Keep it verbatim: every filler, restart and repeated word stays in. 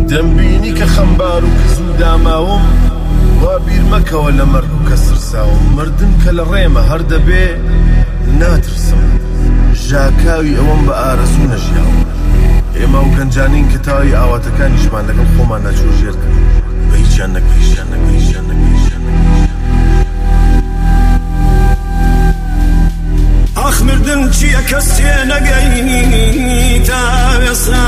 دەمبینی کە خەمبار و کز و داماوم وا بیر مەکەوە لە مەرگ و کەسر ساوم مردن کە لە ڕێمە هەر دەبێ ناترسم ژاکاوی ئەوەم بە ئارەزوو نەژیاوم ئێمە و گەنجانین کە تاوی ئاواتەکانیشمان لەگەڵ خۆمان ناچوو ژێرکەن بە هیچیان نەک بە هیچیان نەک بە هیچیان نەک بە هیچیان نەک ئاخ مردن چییە کەس تێ نەگەی تا ئێستا